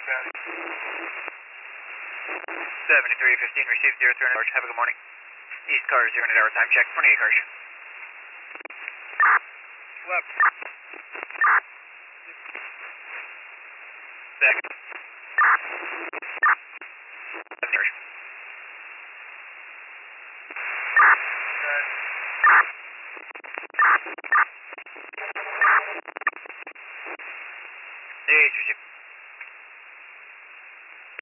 7315, received 0300, have a good morning. East car, 0 hour time check, 28 cars. Left. Back.